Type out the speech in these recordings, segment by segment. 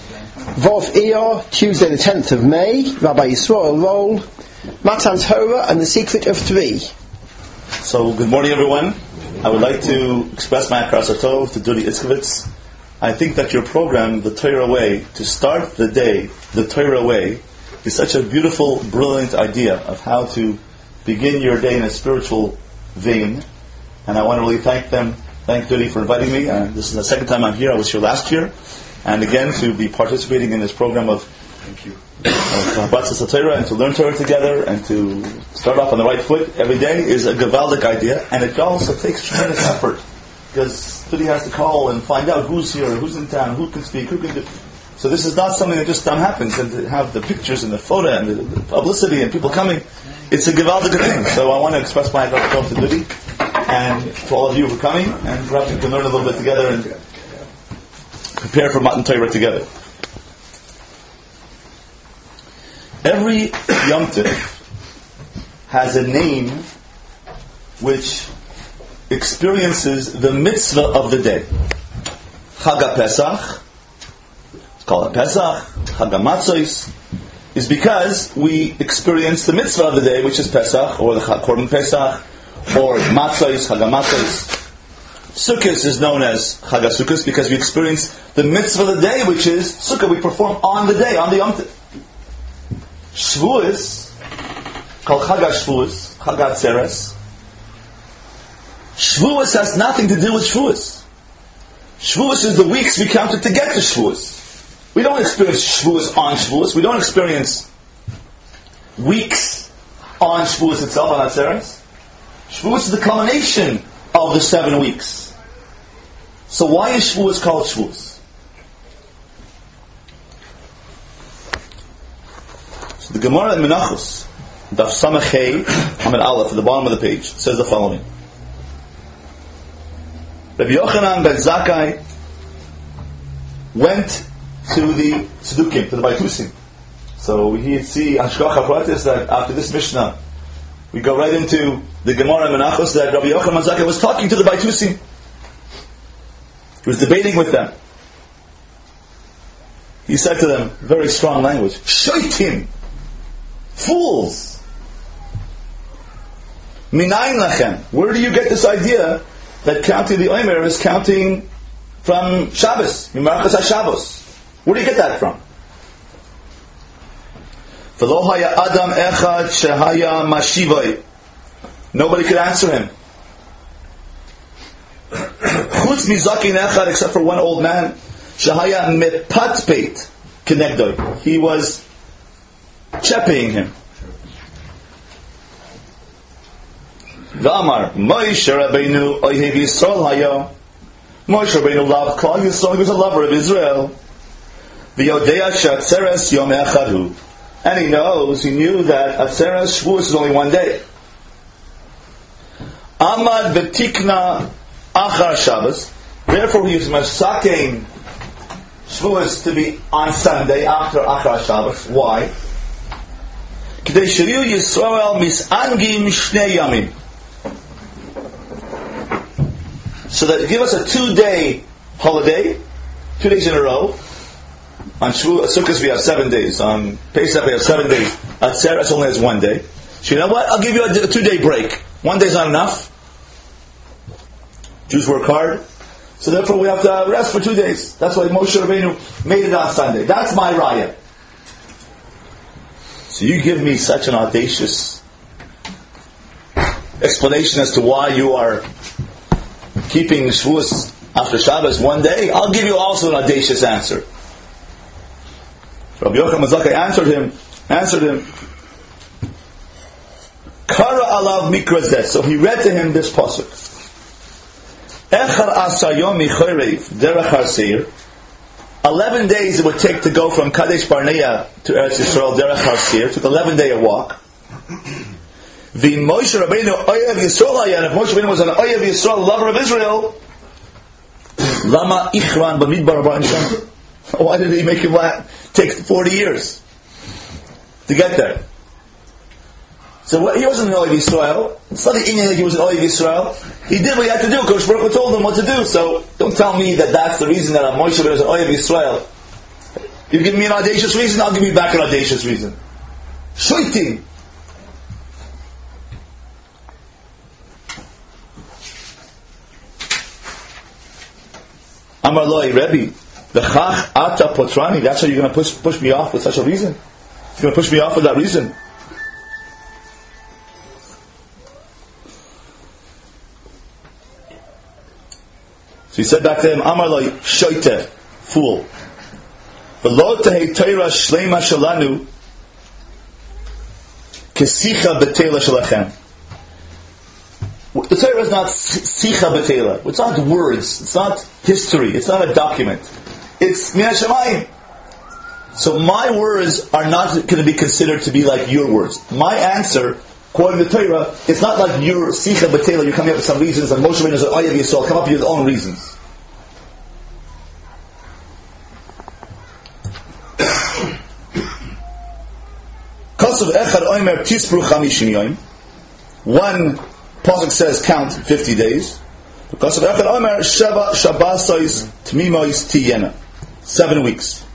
Vov Iyar, Tuesday the 10th of May, Rabbi Yisrael Roll, Matan Torah and the Secret of Three. So, good morning everyone. I would like to express my akras hatov to Dudi Itzkovitz. I think that your program, The Torah Way, to start the day, The Torah Way, is such a beautiful, brilliant idea of how to begin your day in a spiritual vein. And I want to really thank Dudi for inviting me. This is the second time I'm here. I was here last year. And again, to be participating in this program of Batzis Torah and to learn Torah together and to start off on the right foot every day is a gavaldic idea. And it also takes tremendous effort because Dudi has to call and find out who's here, who's in town, who can speak, who can do. So this is not something that just happens, and to have the pictures and the photo and the publicity and people coming, it's a gavaldic thing. So I want to express my gratitude to Dudi and to all of you for coming, and perhaps we can learn a little bit together and prepare for Matan Torah together. Every Yom Tov has a name which experiences the mitzvah of the day. Chag Pesach, it's called a Pesach, Chag Matzos, is because we experience the mitzvah of the day, which is Pesach, or the Korban Pesach, or Matzos, Chag Matzos. Sukkot is known as Chag Sukkot because we experience the mitzvah of the day, which is Sukkah. We perform on the day, on the Yom Tov. Shavuos, called Chag Shavuos, Chag Atzeres. Shavuos has nothing to do with Shavuos. Shavuos is the weeks we counted to get to Shavuos. We don't experience Shavuos on Shavuos. We don't experience weeks on Shavuos itself, on Atzeres. Shavuos is the culmination of the 7 weeks. So why is Shavuos called Shavuos? So the Gemara in Menachos, Daf Samachei, Hamad Aleph, at the bottom of the page, says the following. Rabbi Yochanan ben Zakkai went to the Tzedukim, to the Baitusim. So we see Hashgacha Pratis that after this Mishnah, we go right into the Gemara in Menachos that Rabbi Yochanan ben Zakkai was talking to the Baitusim. He was debating with them. He said to them, very strong language, Shoitim, fools! Minayin lachem, where do you get this idea that counting the Omer is counting from Shabbos, Mimarchas HaShabbos? Where do you get that from? V'lo haya adam echad shehaya mashivai. Nobody could answer him. Chutz mizakin echad, except for one old man, shehaya mepatpeit kenegdoi. He was chepping him. V'amar Moshe Rabbeinu ohev Yisrael haya. Moshe Rabbeinu loved Klal Yisrael. He was a lover of Israel. V'yodea she'atzeres yom echad hu. And he knew that Atzeres Shavuos is only one day. Amad v'tikna achar Shabbos. Therefore he was masaking Shavuos to be on Sunday after achar Shabbos. Why? K'dei shiriu Yisrael misangim shnei yamim. So that give us a 2-day holiday, 2 days in a row. On Sukkot we have 7 days. On Pesach we have 7 days. Atzeres only has 1 day. So you know what? I'll give you a 2-day break. 1 day is not enough. Jews work hard. So therefore we have to rest for 2 days. That's why Moshe Rabbeinu made it on Sunday. That's my raya. So you give me such an audacious explanation as to why you are keeping Shavuos after Shabbos 1 day. I'll give you also an audacious answer. Rabbi Yochanan ben Zakkai answered him. Kara alav mikrazet. So he read to him this pasuk. Echar asar yom michorev derech har seir. 11 days it would take to go from Kadesh Barnea to Eretz Yisrael derech har seir. It took 11-day walk. The Moshe Rabbeinu oyev Yisrael hayan. If Moshe Rabbeinu was an oyev Yisrael, lover of Israel, lama ichran b'midbar b'ansham. Why did he make him take 40 years to get there? So he wasn't an Oyev Yisrael. It's not the Indian that he was an Oyev Yisrael. He did what he had to do. Kodesh Baruch Hu told him what to do. So don't tell me that that's the reason that Moshe was an Oyev Yisrael. You give me an audacious reason, I'll give you back an audacious reason. Shoitim. Amar Loi, Rebbe, V'chach ata potrani, that's how you're going to push me off with such a reason? You're going to push me off with that reason? So he said back to him, Amar Loi, Shoite, fool. V'lo tehei Torah shleima shalanu kesicha betela shalachem. The Torah is not sicha betela. It's not words. It's not history. It's not a document. It's min hashamayim. So my words are not going to be considered to be like your words. My answer, quoting the Torah, it's not like your sicha betela. You're coming up with some reasons, and Moshe Rabbeinu said, "Oh, Yisrael, come up with your own reasons." One pasuk says count 50 days. Because of Echad Omer Sheva Shabbasois Tmimois Tiyena, 7 weeks.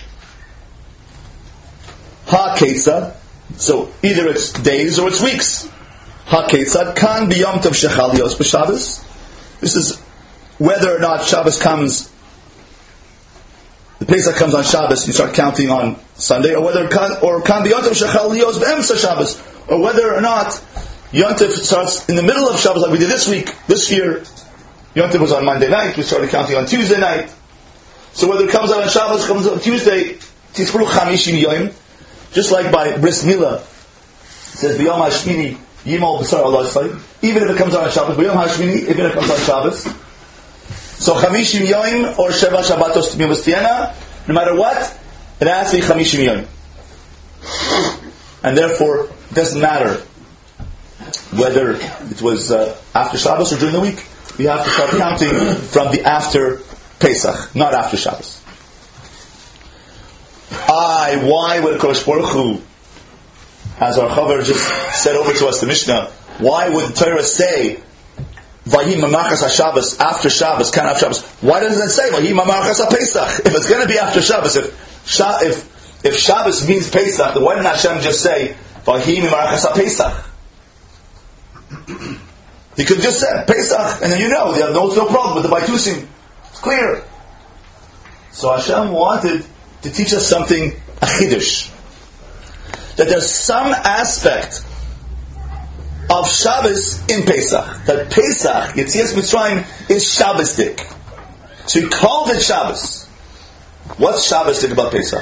Ha Ketzad, so either it's days or it's weeks. Ha Ketzad Kan B'Yom Tov Shechal Yos B'Shabbos. This is whether or not Shabbos comes. The Pesach comes on Shabbos, you start counting on Sunday, or whether Kan B'Yom Tov Shechal Yos B'Emsa Shabbos, or whether or not Yontif starts in the middle of Shabbos, like we did this week. This year, Yontif was on Monday night. We started counting on Tuesday night. So whether it comes out on Shabbos, comes out on Tuesday, Tisfru Chamishim Yoim, just like by Bris Milah, it says B'Yom HaShmini Yimol B'Sar Allah Yisrael. Even if it comes out on Shabbos, B'Yom HaShmini, even if it comes on Shabbos. So Chamishim Yoim or Sheva Shabbatos Tmimos Tiyena, no matter what, it has to be Chamishim Yoim, and therefore it doesn't matter whether it was after Shabbos or during the week. We have to start counting from the after Pesach, not after Shabbos. Why would Kodesh Baruch Hu, as our Chaver just said over to us, the Mishnah, why would the Torah say Vahi Mamachas HaShabbos after Shabbos, can after Shabbos? Why doesn't it say Vahi Mamachas HaPesach? If it's going to be after Shabbos, if Shabbos means Pesach, then why didn't Hashem just say Vahi Mamachas HaPesach? He could just say Pesach, and then there's no problem with the Baitusim. It's clear. So Hashem wanted to teach us something, a Chiddush. That there's some aspect of Shabbos in Pesach. That Pesach, Yetzias Mitzrayim, is Shabbosdik. So he called it Shabbos. What's Shabbosdik about Pesach?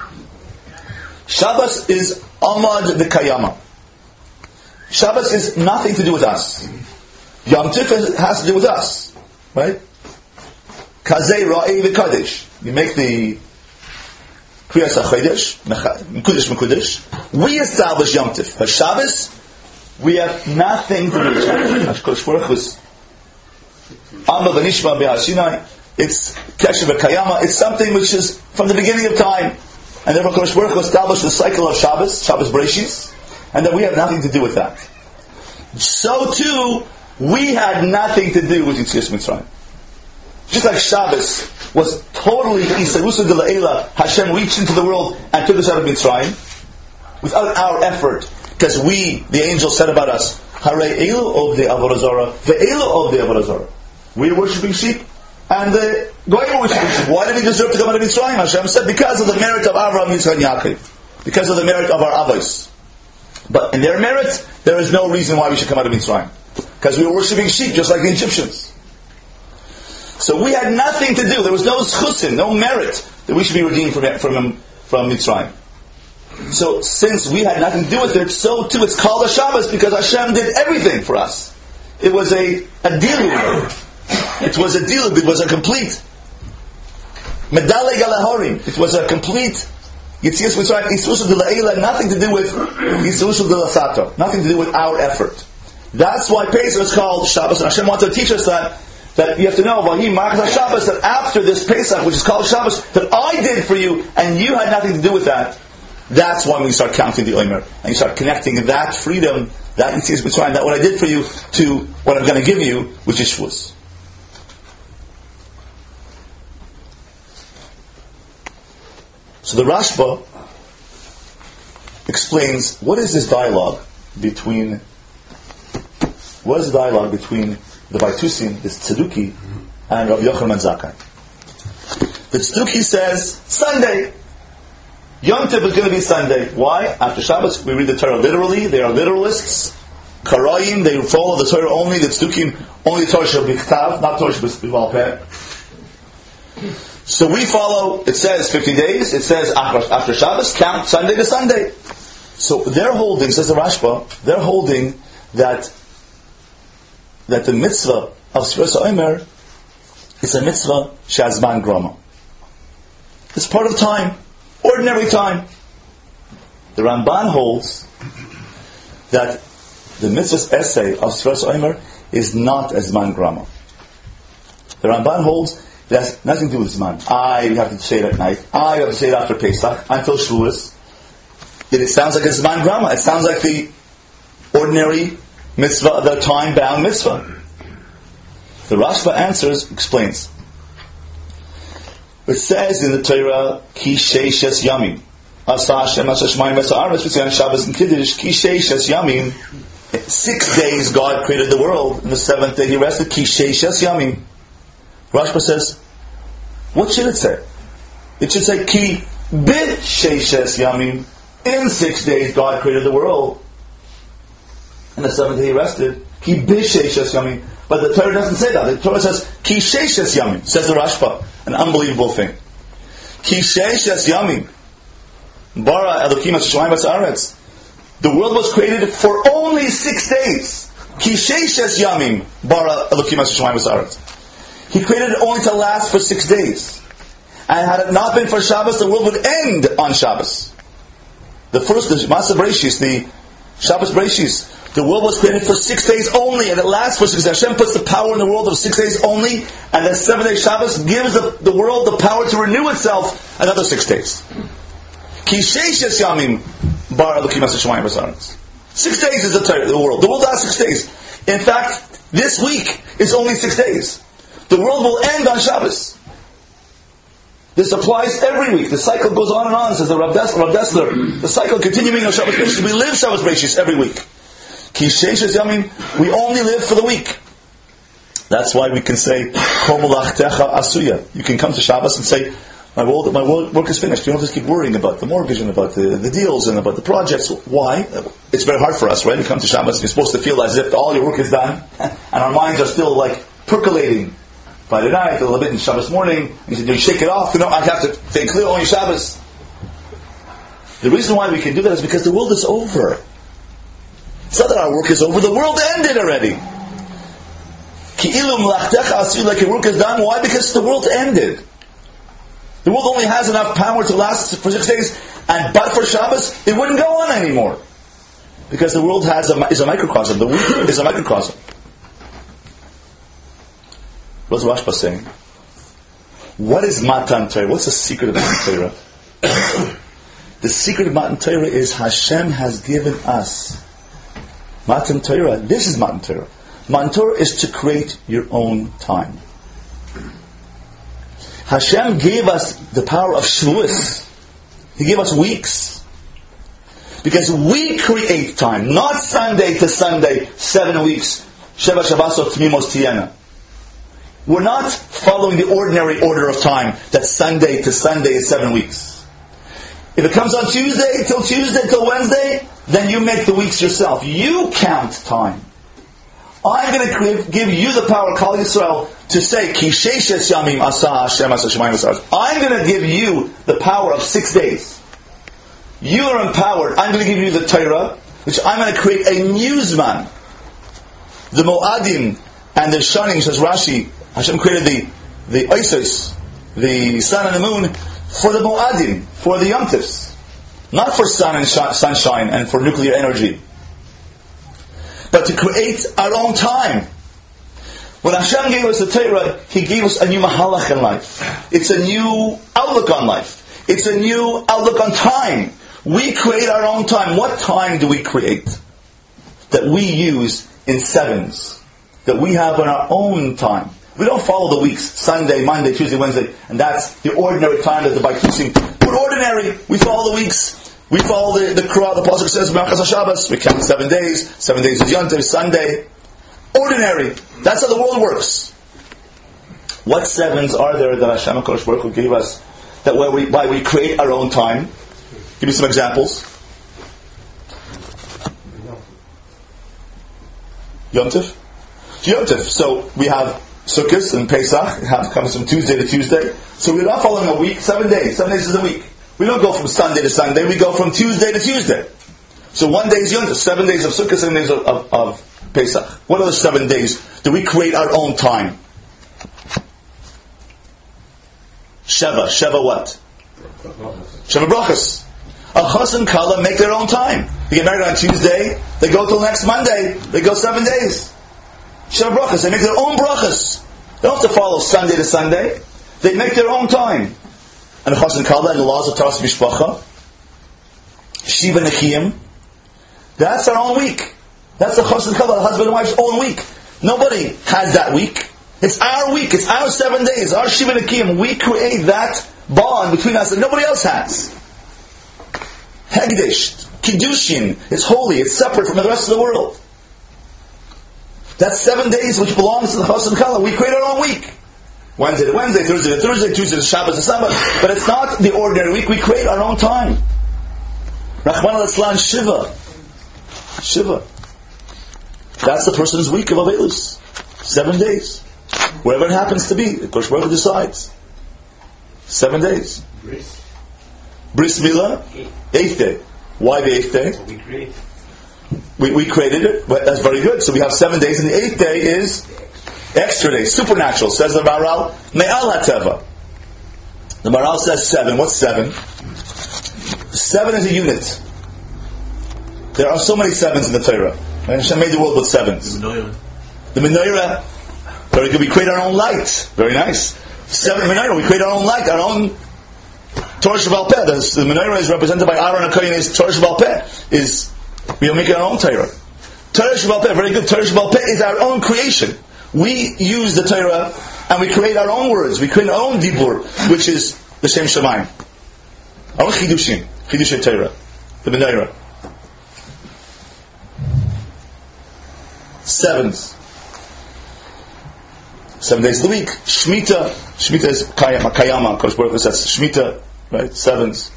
Shabbos is Amad V'Kayama. Shabbos is nothing to do with us. Yom Tif has to do with us, right? Kazei Ra'i V'Kadesh. You make the Kriyas HaChodesh, Mekudesh Mekudesh. We establish Yom Tif. Shabbos, we have nothing to do with Shabbos. Kodesh Baruch Hu's Amma V'Nishma B'Hashinai. It's Kesher V'Kayama. It's something which is from the beginning of time. And therefore Kodesh Baruch Hu established the cycle of Shabbos Breshis, and that we have nothing to do with that. So too, we had nothing to do with Yetzias Mitzrayim. Just like Shabbos was totally Isarusa de La'ela, Hashem reached into the world and took us out of Mitzrayim without our effort, because we, the angels, said about us, Harei Elu of the Avodah Zarah, Ve'elu of the Avodah Zarah. We are worshipping sheep, and the Goyim are worshipping sheep. Why did we deserve to come out of Mitzrayim? Hashem said, because of the merit of Avraham, Yitzchak, and Yaakov, because of the merit of our Avos. But in their merit, there is no reason why we should come out of Mitzrayim. Because we were worshipping sheep, just like the Egyptians. So we had nothing to do. There was no schusin, no merit that we should be redeemed from Mitzrayim. So since we had nothing to do with it, so too it's called a Shabbos because Hashem did everything for us. It was a dilug. It was a dilug. It was a complete medaleg alahorim. It was a complete Yetzias Mitzrayim, Yisrushal de La'ela, nothing to do with Yisrushal de Lasato, nothing to do with our effort. That's why Pesach is called Shabbos, and Hashem wants to teach us that you have to know, Vahi Marchas Shabbos, that after this Pesach, which is called Shabbos, that I did for you, and you had nothing to do with that. That's when we start counting the Omer, and you start connecting that freedom, that Yetzias Mitzrayim, that what I did for you, to what I'm going to give you, which is Shavuos. So the Rashba explains what is this dialogue between the Baitusim, this Tzeduki, and Rabbi Yochanan Zakkai. The Tzeduki says Sunday. Yom Tov is going to be Sunday. Why? After Shabbos, we read the Torah literally. They are literalists. Karayim, they follow the Torah only. The Tzedukim, only the Torah shall be Ktav, not Torah shall be Balpeh. So we follow, it says 50 days, it says after Shabbos, count Sunday to Sunday. So they're holding, says the Rashba, they're holding that the mitzvah of Sfiras HaOmer is a mitzvah Shazman Grama. It's part of time, ordinary time. The Ramban holds that the mitzvah's essay of Sfiras HaOmer is not a Zman Grama. The Ramban holds that has nothing to do with Zman. You have to say it at night. You have to say it after Pesach, until Shavuos. It sounds like a Zman Grama. It sounds like the ordinary mitzvah, the time-bound mitzvah. The Rashba answers, explains. It says in the Torah, Ki Sheishes Yamim. Asa Hashem Asa Shmayim Asa Aretz V'tzion Shabbos and Kiddush. Ki Sheishes Yamim. 6 days God created the world. And the 7th day He rested. Ki Sheishes Yamim. Rashba says, what should it say? It should say, Ki Bit Sheishes Yamim. In 6 days God created the world. And the 7th day He rested. Ki Bit Sheishes Yamim. But the Torah doesn't say that. The Torah says, Ki Sheishes Yamim. Says the Rashba. An unbelievable thing. Ki Sheishes Yamim. Bara Elokim HaShamayim V'Haaretz. The world was created for only 6 days. Ki Sheishes Yamim. Bara Elokim HaShamayim V'Haaretz. He created it only to last for 6 days. And had it not been for Shabbos, the world would end on Shabbos. The Maaseh Bereishis, the Shabbos Bereishis, the world was created for 6 days only, and it lasts for 6 days. Hashem puts the power in the world of 6 days only, and the 7th day Shabbos gives the world the power to renew itself another 6 days. Ki Sheishes Yamim Bar Elokim HaShamayim V'Haaretz. 6 days is the world. The world lasts 6 days. In fact, this week is only 6 days. The world will end on Shabbos. This applies every week. The cycle goes on and on, says the Rav Dessler. The cycle continuing on Shabbos Bereishis. We live Shabbos Bereishis every week. Ki Sheishes Yamim, we only live for the week. That's why we can say, Kol Melachtecha Asuya. You can come to Shabbos and say, my work is finished. You don't have to keep worrying about the mortgage and about the deals and about the projects. Why? It's very hard for us, right? You come to Shabbos, you're supposed to feel as if all your work is done, and our minds are still like percolating. Friday night, a little bit in Shabbos morning, you said, you shake it off. I have to think clear only Shabbos. The reason why we can do that is because the world is over. It's not that our work is over, the world ended already. Like your work is done. Why? Because the world ended. The world only has enough power to last for 6 days, but for Shabbos, it wouldn't go on anymore. Because the world is a microcosm. The week is a microcosm. What's Rashba saying? What is Matan Torah? What's the secret of Matan Torah? The secret of Matan Torah is Hashem has given us Matan Torah. This is Matan Torah. Matan Torah is to create your own time. Hashem gave us the power of Shavuos. He gave us weeks. Because we create time. Not Sunday to Sunday, 7 weeks. Sheva Shabbos Tmimos Tiyena. We're not following the ordinary order of time that Sunday to Sunday is 7 weeks. If it comes on Tuesday till Wednesday, then you make the weeks yourself. You count time. I'm going to give you the power, Kal Yisrael, to say, Ki Sheishes Yamim Asa Hashem Asa Shemayim V'Haaretz. I'm going to give you the power of 6 days. You are empowered. I'm going to give you the Torah, which I'm going to create a new Zman. The Mo'adim and the Shanim, says Rashi, Hashem created the Isis, the sun and the moon, for the Mo'adim, for the Yom Tovs. Not for sun and sunshine and for nuclear energy. But to create our own time. When Hashem gave us the Torah, He gave us a new mahalach in life. It's a new outlook on life. It's a new outlook on time. We create our own time. What time do we create? That we use in sevens. That we have in our own time. We don't follow the weeks, Sunday, Monday, Tuesday, Wednesday, and that's the ordinary time that the Baitusim it ordinary. We follow the weeks. We follow the Qur'an. The Pasuk says, Menachas HaShabbos. We count 7 days. 7 days is Yom Tov, Sunday. Ordinary. That's how the world works. What sevens are there that Hashem HaKadosh Baruch Hu gave us that why we create our own time? Give me some examples. Yom Tov? Yom Tov. So we have Sukkot and Pesach. It comes from Tuesday to Tuesday. So we're not following a week, 7 days. 7 days is a week. We don't go from Sunday to Sunday. We go from Tuesday to Tuesday. So 1 day is Yom Tov. 7 days of Sukkot, 7 days of Pesach. What other 7 days do we create our own time? Sheva what? Sheva brachas. A chas and kala make their own time. They get married on Tuesday, they go till next Monday, they go 7 days. Sheva brachas, they make their own brachas. They don't have to follow Sunday to Sunday. They make their own time. And a chas and kala and the laws of Taras Mishpacha, Shiva Nechiyim, that's our own week. That's the chas and kala, the husband and wife's own week. Nobody has that week. It's our week. It's our 7 days. Our Shiva Nechiyim. We create that bond between us that nobody else has. Hegdish, Kiddushin, it's holy, it's separate from the rest of the world. That's 7 days which belongs to the Chas and Kala. We create our own week. Wednesday to Wednesday, Thursday to Thursday, Tuesday to Shabbos to Sabbath. But it's not the ordinary week. We create our own time. Rachmana litzlan Shiva. Shiva. That's the person's week of Avelus. 7 days. Wherever it happens to be. Kosh Baruch Hu decides. 7 days. Bris Milah, 8th day. Why the 8th day? We created it. That's very good. So we have 7 days, and the 8th day is extra day, supernatural. Says the Maharal, Me'al HaTeva. The Maharal says 7. What's 7? 7 is a unit. There are so many 7s in the Torah. And Hashem made the world with 7s. The Menorah. Very good. We create our own light. Very nice. 7 Menorah. We create our own light, our own Torah Sheba'al Peh. The Menorah is represented by Aaron HaKohen. Is Torah Sheba'al Peh. We are making our own Torah. Torah Sheba'al Peh. Very good. Torah Sheba'al Peh is our own creation. We use the Torah and we create our own words. We create our own Dibur, which is the Shem Shamayim. Our own Chidushim. Chidushim Torah. The Menorah. 7s. 7 days of the week. Shemitah. Shemitah is Kayama. Kosh Baruch Hu says Shemitah. Right? 7s.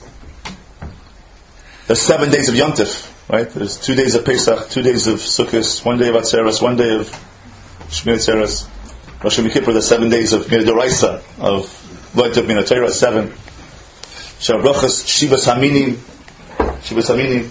There's 7 days of Yom Tov. Right? There's 2 days of Pesach, 2 days of Sukkot, 1 day of Atzeres, 1 day of Shmini Atzeres. Rosh Hashanah, there's 7 days of Doraisa, of Vayt of Min HaTorah, 7. Sheva Brachas, Shivas Haminim. Shivas Haminim.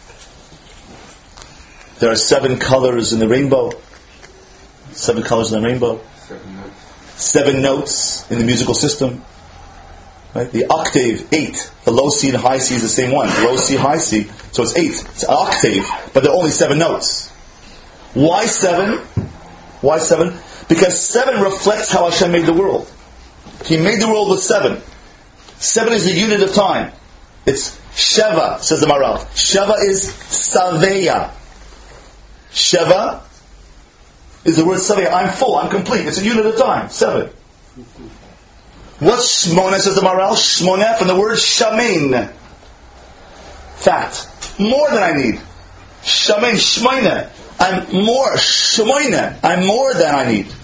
There are 7 colors in the rainbow. 7 colors in the rainbow. 7 notes in the musical system. Right? The octave, 8. The low C and high C is the same one. Low C, high C. So it's 8. It's an octave, but there are only 7 notes. Why 7? Why 7? Because 7 reflects how Hashem made the world. He made the world with 7. 7 is the unit of time. It's Sheva, says the Maharal. Sheva is Saveya. Sheva is the word Saveya. I'm full, I'm complete. It's a unit of time. 7. What's Shmona, says the Maharal? Shmona from the word Shamein. Fat. More than I need. Shamein, Shmoina. I'm more. Shmoina. I'm more than I need.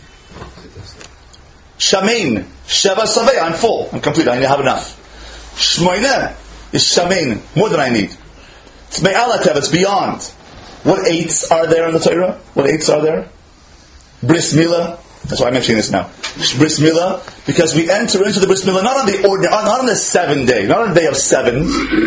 Shamein. Sheva Saveya. I'm full. I'm complete. I have enough. Shmoina is Shamein. More than I need. It's Me'al HaTeva. It's beyond. What 8s are there in the Torah? What 8s are there? Bris Milah. That's why I'm mentioning this now. Bris Milah, because we enter into the Bris Milah not on the ordinary, not on the 7th day, not on the day of 7.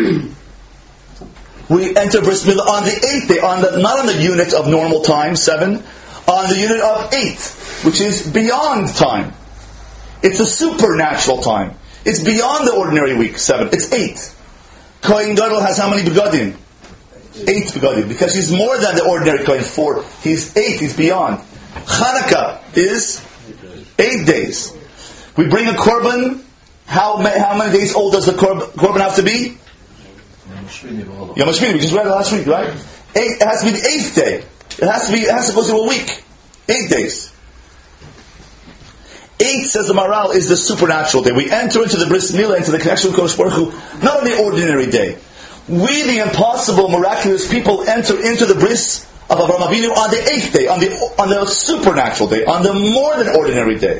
We enter Bris Milah on the 8th day, not on the unit of normal time, 7, on the unit of 8, which is beyond time. It's a supernatural time. It's beyond the ordinary week, 7. It's 8. Kohen Gadol has how many begadim? 8 begadim, because he's more than the ordinary Kohen 4. He's 8. He's beyond. Hanukkah is 8 days. We bring a korban. How many days old does the korban have to be? Yom HaShmini. We just read it last week, right? 8. It has to be the 8th day. It has to go through a week. 8 days. 8, says the Maral, is the supernatural day. We enter into the Bris Milah, into the connection with Kodesh Baruch Hu, not on the ordinary day. We, the impossible, miraculous people, enter into the Bris of Avraham Avinu on the 8th day, on the supernatural day, on the more than ordinary day.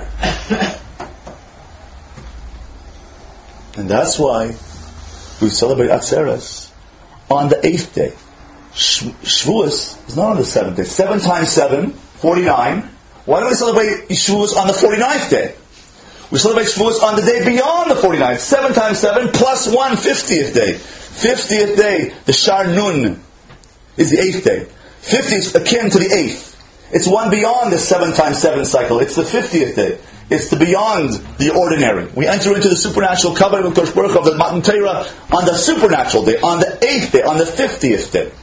And that's why we celebrate Atzeres on the 8th day. Shavuos is not on the 7th day. 7 times 7, 49. Why don't we celebrate Shavuos on the 49th day? We celebrate Shavuos on the day beyond the 49th. 7 times 7 plus 1, 50th day. 50th day, the Shar Nun, is the 8th day. 50 is akin to the 8th. It's one beyond the 7 times 7 cycle. It's the 50th day. It's the beyond the ordinary. We enter into the supernatural covenant with Kodesh Baruch Hu of the Matan Torah on the supernatural day, on the 8th day, on the 50th day.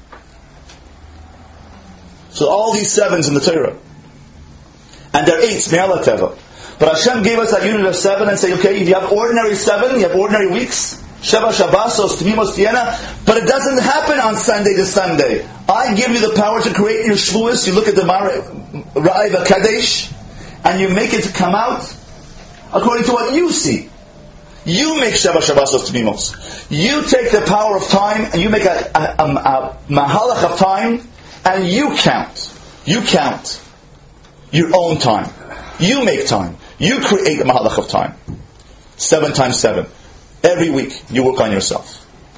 So all these 7s in the Torah. And they're 8s, Me'ala Teva. But Hashem gave us that unit of 7 and say, okay, if you have ordinary 7, you have ordinary weeks, Sheva Shabbasos, Tmimos Tiena, but it doesn't happen on Sunday to Sunday. I give you the power to create your Shavuos. You look at the Ra'iva Kadesh, and you make it come out according to what you see. You make Sheva Shabbasos Tmimos. You take the power of time, and you make a mahalach of time, and you count. You count your own time. You make time. You create a mahalach of time. 7 times 7. Every week you work on yourself.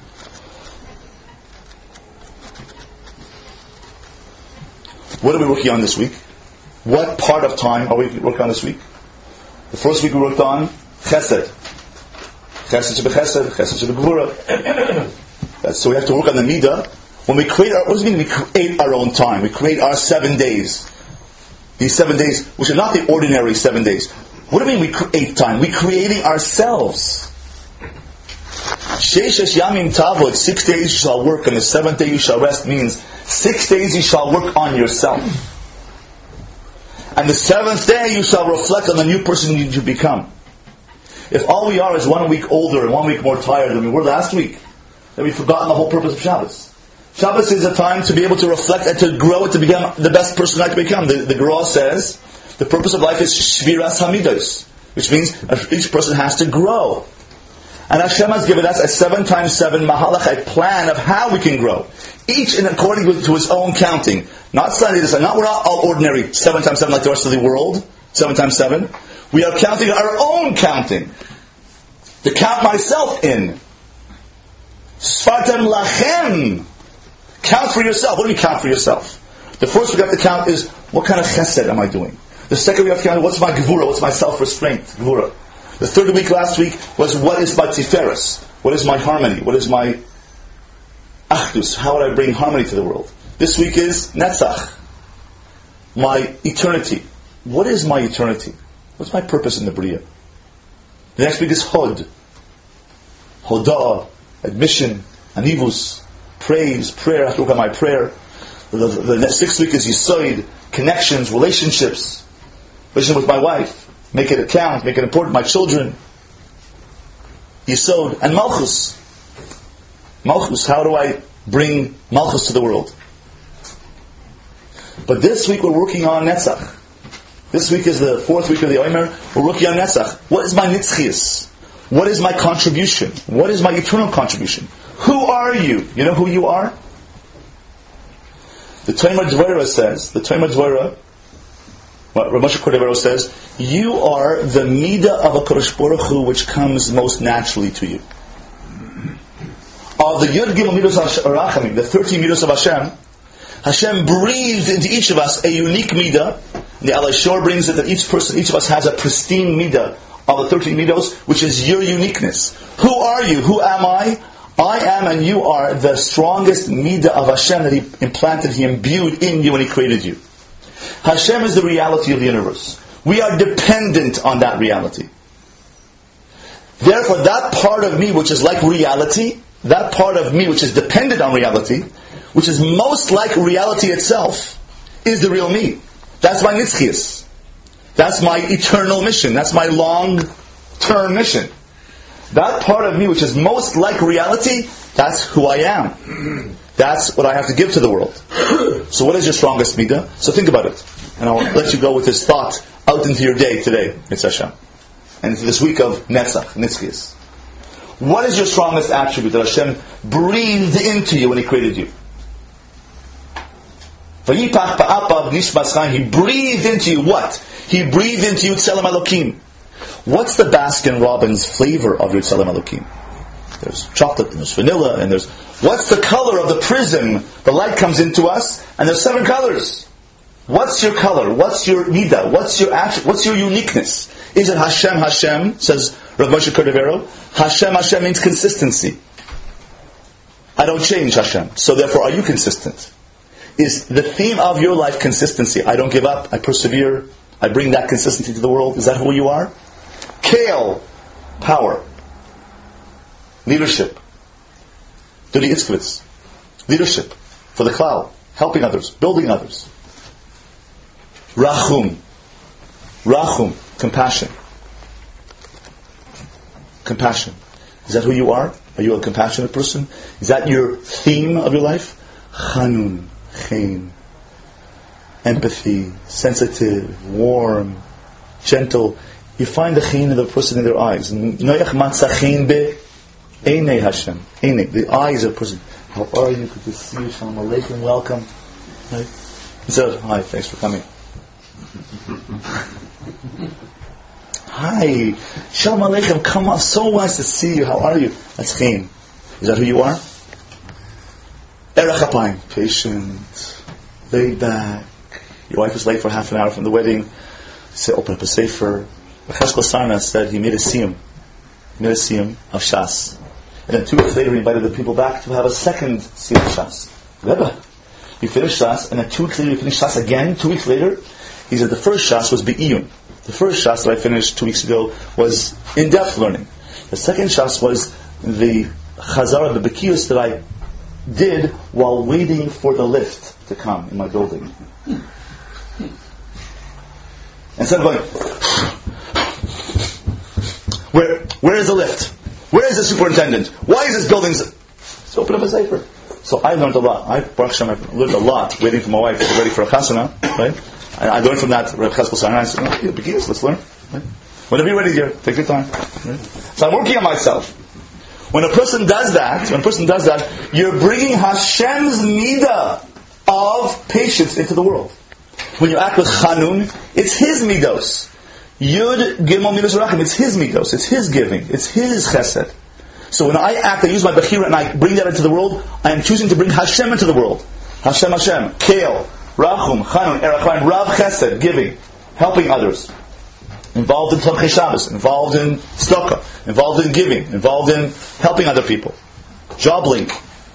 What are we working on this week? What part of time are we working on this week? The first week we worked on Chesed. Chesed shebechesed, Chesed shebegvura. So we have to work on the Midah. When we create what does it mean? We create our own time. We create our 7 days. These 7 days, which are not the ordinary 7 days. What do you mean we create time? We're creating ourselves. Sheishes Yamim Tavod, 6 days you shall work, and the 7th day you shall rest, means 6 days you shall work on yourself. And the 7th day you shall reflect on the new person you become. If all we are is 1 week older and 1 week more tired than we were last week, then we've forgotten the whole purpose of Shabbos. Shabbos is a time to be able to reflect and to grow and to become the best person I can become. The Gra says the purpose of life is Shviras Hamidos, which means each person has to grow. And Hashem has given us a 7 times 7 mahalach, a plan of how we can grow. Each in according to his own counting. Not Sunday to Sunday, not we're all ordinary 7 times 7 like the rest of the world. 7 times 7. We are counting our own counting. To count myself in. Sfartem lachem. Count for yourself. What do you count for yourself? The first we have to count is, what kind of chesed am I doing? The second we have to count, what's my gevura? What's my self-restraint? Gevura. The third week last week was, what is my tiferes? What is my harmony? What is my achdus? How would I bring harmony to the world? This week is netzach. My eternity. What is my eternity? What's my purpose in the Bria? The next week is hod. Hodah, admission, anivus, praise, prayer. I have to work on my prayer. The next 6th week is yisoid, connections, relationships. Relationship with my wife. Make it count, make it important. My children. Yisod. And Malchus. Malchus, how do I bring Malchus to the world? But this week we're working on Netzach. This week is the 4th week of the Omer. We're working on Netzach. What is my Nitzchias? What is my contribution? What is my eternal contribution? Who are you? You know who you are? The Tomer Dvorah says, what Rav Moshe Cordovero says, you are the midah of a Kodesh Baruch Hu which comes most naturally to you. Of the Yud Gimel Midos HaRachamim, the 13 midos of Hashem breathed into each of us a unique midah. And the Alei Shor brings it that each of us has a pristine midah of the 13 midos, which is your uniqueness. Who are you? Who am I? I am and you are the strongest midah of Hashem that He implanted, He imbued in you when He created you. Hashem is the reality of the universe. We are dependent on that reality. Therefore, that part of me which is like reality, that part of me which is dependent on reality, which is most like reality itself, is the real me. That's my nitzchias. That's my eternal mission. That's my long-term mission. That part of me which is most like reality, that's who I am. That's what I have to give to the world. So what is your strongest midah? So think about it. And I'll let you go with this thought out into your day today, Mitzvah Hashem, and into this week of Netzach, Nitzchis. What is your strongest attribute that Hashem breathed into you when He created you? Vayipach ba'apav nishmas chaim. He breathed into you what? He breathed into you Tzelem Elokim. What's the Baskin Robbins flavor of your Tzelem Elokim? There's chocolate and there's vanilla and there's... What's the color of the prism? The light comes into us and there's 7 colors. What's your color? What's your midah? What's your attribute? What's your uniqueness? Is it Hashem, Hashem? Says Rav Moshe Cordovero. Hashem, Hashem means consistency. I don't change, Hashem. So therefore, are you consistent? Is the theme of your life consistency? I don't give up. I persevere. I bring that consistency to the world. Is that who you are? Kale, power. Leadership. Dudi Itzkovitz. Leadership for the cloud. Helping others. Building others. Rachum. Rachum. Compassion. Compassion. Is that who you are? Are you a compassionate person? Is that your theme of your life? Chanun. Chen. Empathy. Sensitive. Warm. Gentle. You find the chen of the person in their eyes. Noach matzah chen be einei Hashem. Einei. The eyes of the person. How are you? Good to see you. Shalom Aleichem. Welcome. Right? He said, hi, thanks for coming. Hi, Shalom Aleichem, come on, so nice to see you, how are you? That's chen. Is that who you are? Erech Apayim, patient, laid back. Your wife is late for half an hour from the wedding. You say, open up a sefer. Cheskel Sarna said he made a siyum. He made a siyum of Shas. And then 2 weeks later he invited the people back to have a second siyum of Shas. Rebbe, he finished Shas, and then 2 weeks later he finished Shas again. 2 weeks later, he said the first Shas was Be'iyun. The first Shas that I finished 2 weeks ago was in-depth learning. The second Shas was the Chazara, the Bekius that I did while waiting for the lift to come in my building. Instead of going, where is the lift? Where is the superintendent? Why is this building... Let's open up a sefer. So I learned a lot. I learned a lot waiting for my wife to get ready for a chasana, right? I learned from that Reb Cheskel Sarna. I said, let's learn. Right? Whenever you're ready, dear, take your time. Right? So I'm working on myself. When a person does that, you're bringing Hashem's midah of patience into the world. When you act with chanun, it's His midos. Yud Gimel Midos Rachim, it's His midos, it's His giving, it's His chesed. So when I act, I use my bechira and I bring that into the world, I am choosing to bring Hashem into the world. Hashem, Kale, Rachum, Chanun, Erachim, Rav Chesed, giving, helping others. Involved in Tomchei Shabbos, involved in tzedakah, involved in giving, involved in helping other people. Job link.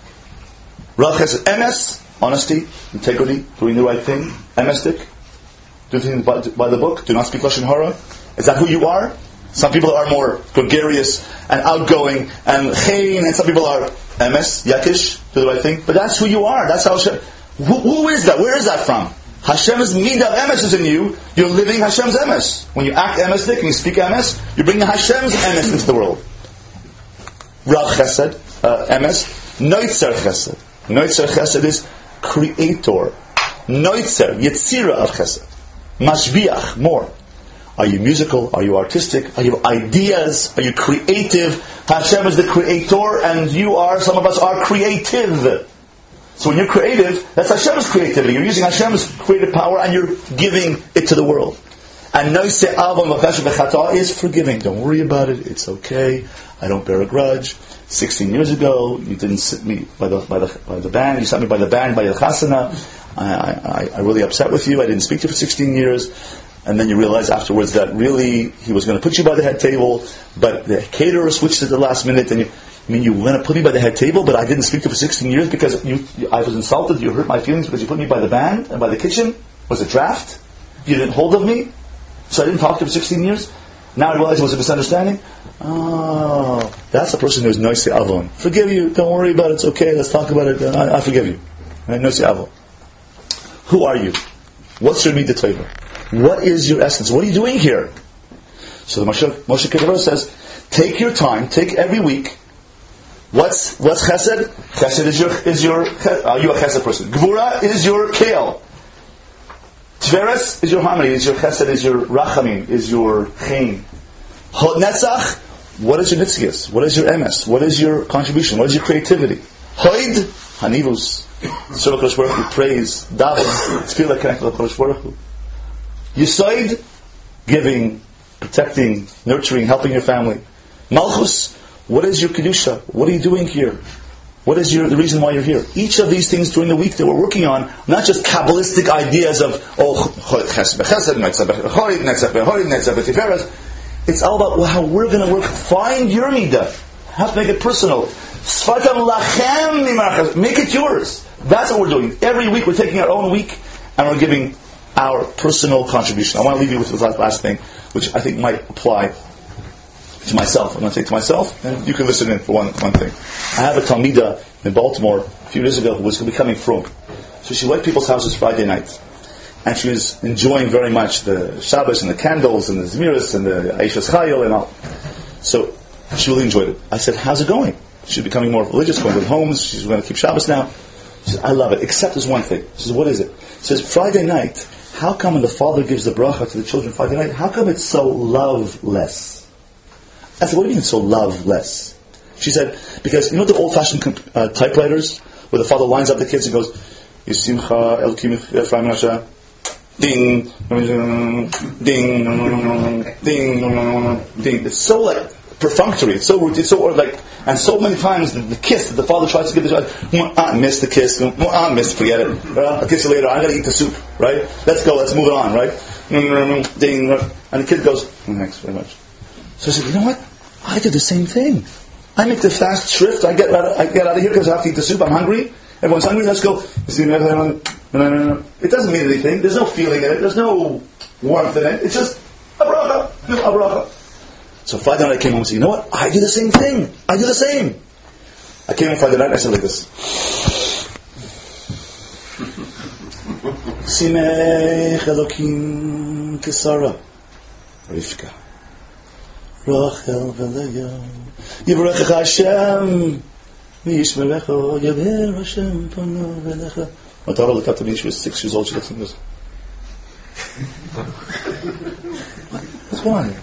Rav Chesed, emes, honesty, integrity, doing the right thing, emestic, do things by the book, do not speak Lashon Hara. Is that who you are? Some people are more gregarious and outgoing and chen, and some people are emes, yakish, do the right thing. But that's who you are. That's how Hashem... Who is that? Where is that from? Hashem's midah of emes is in you. You're living Hashem's emes. When you act emestic and you speak emes, you're bringing Hashem's emes into the world. Rav Chesed, emes, noitzer chesed. Noitzer chesed is creator. Noitzer, yetzira of chesed. Mashbiach, more. Are you musical? Are you artistic? Are you ideas? Are you creative? Hashem is the creator and you are, some of us are creative. So when you're creative, that's Hashem's creativity. You're using Hashem's creative power and you're giving it to the world. And noise avon v'chata is forgiving. Don't worry about it. It's okay. I don't bear a grudge. 16 years ago, you didn't sit me by the band. You sat me by the band by the chasana. I really upset with you. I didn't speak to you for 16 years. And then you realize afterwards that really he was going to put you by the head table, but the caterer switched at the last minute, and you were going to put me by the head table, but I didn't speak to you for 16 years because I was insulted. You hurt my feelings because you put me by the band and by the kitchen. Was a draft. You didn't hold of me, so I didn't talk to you for 16 years. Now I realize it was a misunderstanding. Oh, that's the person who's noisy avon. Forgive you. Don't worry about it. It's okay. Let's talk about it. I forgive you. Right? Noisy avon. Who are you? What's your midah tova? What is your essence? What are you doing here? So the Moshe Cordovero says, take your time, take every week. What's chesed? Chesed is your are you a chesed person? Gvura is your kale. Tiferes is your harmony, is your chesed, is your rachamim, is your chen. Hod netzach, what is your nitzias? What is your emes? What is your contribution? What is your creativity? Hoid, hanivus. Serve HaKadosh Baruch Hu, praise, daven, tefillah connected to HaKadosh Baruch Hu. Yisoid, giving, protecting, nurturing, helping your family. Malchus, what is your kedusha? What are you doing here? What is the reason why you're here? Each of these things during the week that we're working on, not just Kabbalistic ideas of, it's all about how we're going to work. Find your midah. Have to make it personal. Make it yours. That's what we're doing. Every week we're taking our own week and we're giving our personal contribution. I want to leave you with the last thing, which I think might apply to myself. I'm going to say to myself, and you can listen in for one thing. I have a Talmida in Baltimore a few years ago who was becoming frum. So she went to people's houses Friday night. And she was enjoying very much the Shabbos and the candles and the Zmiris and the Aishas Chayil and all. So she really enjoyed it. I said, how's it going? She's becoming more religious, going to homes. She's going to keep Shabbos now. She said, I love it, except there's one thing. She says, what is it? She says, Friday night, how come when the father gives the bracha to the children Friday night, how come it's so loveless? I said, what do you mean it's so loveless? She said, because you know the old-fashioned typewriters, where the father lines up the kids and goes, Yisimcha Elkim Ephraim Rasha, ding, ding, ding, ding. It's so like perfunctory. It's so routine. It's so like, and so many times the kiss that the father tries to give the child, miss the kiss, miss, forget it. I'll kiss you later. I got to eat the soup, right? Let's go. Let's move it on, right? Ding, and the kid goes, thanks very much. So I said, you know what? I do the same thing. I make the fast shrift. I get out of here because I have to eat the soup. I'm hungry. Everyone's hungry. Let's go. It doesn't mean anything. There's no feeling in it. There's no warmth in it. It's just a bracha. So Friday night I came home and said, you know what? I do the same thing. I do the same. I came home Friday night and I said like this. Simech Elokim Kisara Rivka Rachel v'Leah Yivrechecha Hashem V'yishmerecha Yaver Hashem Pano v'Lecha. My daughter looked up to me. She was 6 years old. She looked at me and goes, what's going on here?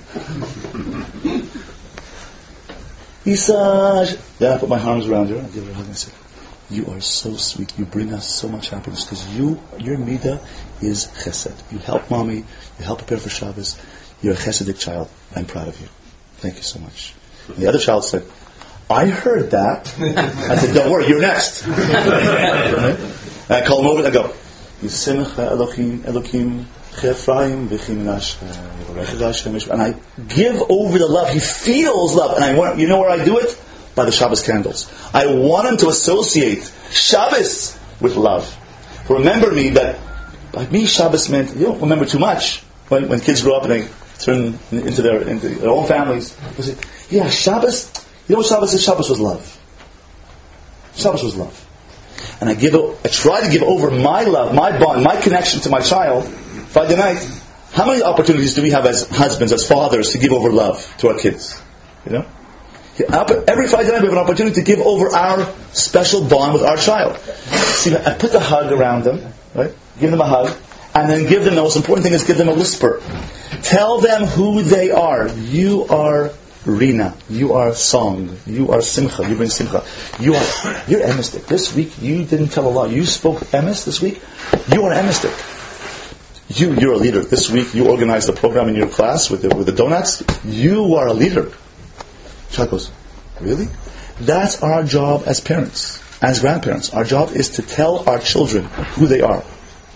Isaj. Then I put my arms around her. I gave her a hug and I said, you are so sweet. You bring us so much happiness because your midah is chesed. You help mommy. You help prepare for Shabbos. You're a chesedic child. I'm proud of you. Thank you so much. And the other child said, I heard that. I said, don't worry, you're next. Right? And I call him over and I go, Yisimcha Elokim Chefraim V'chim Nashem. And I give over the love. He feels love. And you know where I do it? By the Shabbos candles. I want him to associate Shabbos with love. Remember me that by me Shabbos meant, you don't remember too much. When kids grow up and they turn into their own families, they say, yeah, Shabbos, you know what Shabbos is? Shabbos was love. Shabbos was love. And I try to give over my love, my bond, my connection to my child. Friday night, how many opportunities do we have as husbands, as fathers, to give over love to our kids? You know? Every Friday night we have an opportunity to give over our special bond with our child. See, I put the hug around them, right? Give them a hug, and then give them, the most important thing is give them a whisper. Tell them who they are. You are Rina. You are song. You are simcha. You bring simcha. You're emistic. This week you didn't tell a lie. You spoke emis this week. You are emistic. You're a leader. This week you organized the program in your class with the donuts. You are a leader. Child goes, really? That's our job as parents, as grandparents. Our job is to tell our children who they are.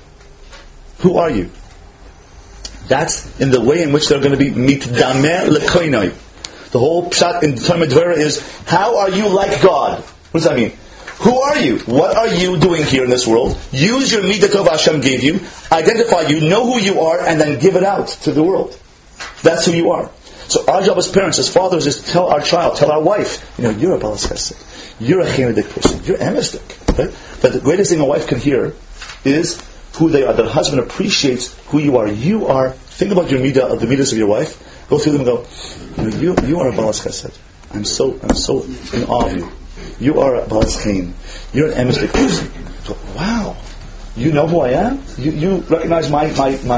Who are you? That's in the way in which they're going to be mitdameh lekoinoi. The whole pshat in Talmud Dvera is, how are you like God? What does that mean? Who are you? What are you doing here in this world? Use your midah tov Hashem gave you, identify you, know who you are, and then give it out to the world. That's who you are. So our job as parents, as fathers, is to tell our child, tell our wife, you're a balas chesed. You're a chenedik person. You're emistic. Right? But the greatest thing a wife can hear is who they are. That a husband appreciates who you are. You are, think about your midah, the midahs of your wife. Go through them and go, you are a balas chesed. I'm so in awe of you. You are a balas chen. You're an emistic person. So, wow. You know who I am? You recognize my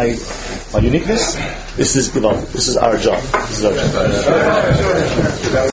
uniqueness? This is our job. This is our job.